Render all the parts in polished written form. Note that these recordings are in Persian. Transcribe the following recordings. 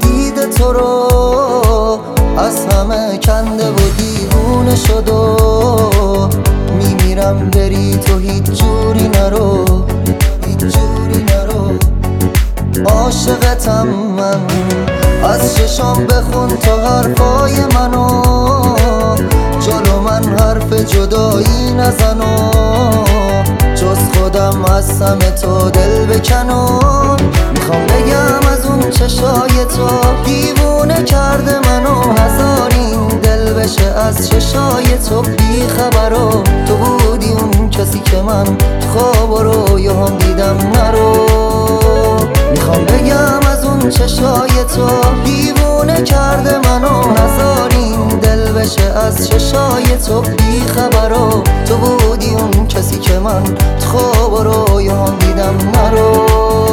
دیده تو رو از همه کنده و دیوونه شد و میمیرم بری تو هیچ جوری نرو، هیچ جوری نرو. عاشقتم من، از چشام بخون تو حرفای منو، جلو من حرف جدایی نزن و جز خودم از همه تو دل بکنو. میخوام بگم از اون چشای تو دیوونه کرده منو، هزار این دل بشه از چشای تو بی خبرو. تو بودی اون کسی که من خواب و رویام دیدم نرو. میخوام بگم از اون چشای تو دیوونه کرده منو، هزار این دل بشه از چشای تو بی خبرو. تو بودی اون کسی که من خواب و رویام دیدم نرو.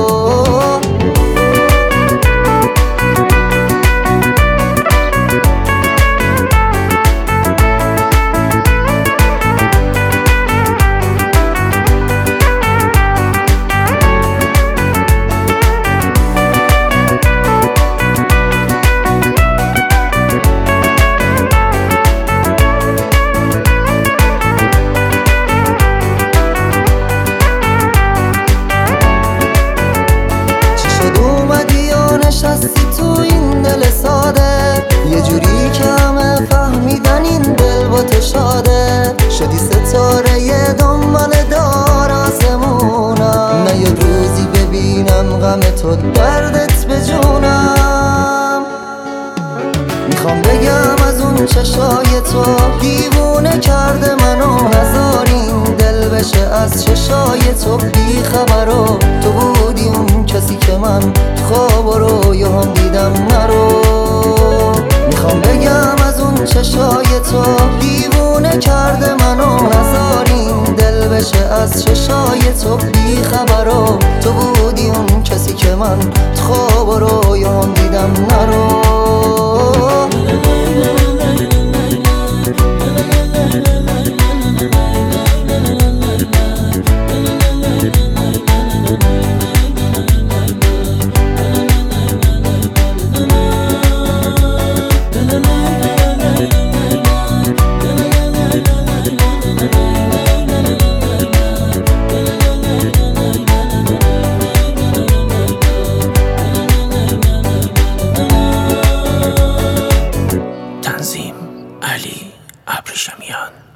نشستی تو این دل ساده، یه جوری که همه فهمیدن این دل با تو شاده. شدی ستاره یه دنبال دار آسمونم، نه یه روزی ببینم غم تو دردت به جونم. میخوام بگم از اون چشای تو دیوونه کرده منو، هزار این دل بشه از چشای تو بی خبرو. تو بودی اون کسی که من خواب و رویام دیدم نرو. میخوام بگم از اون چشای تو دیوونه کرده منو، هزار این دل بشه از چشای تو بی خبرو. تو بودی اون کسی که من خواب و رویام دیدم نرو. تنظیم علی ابریشمیان.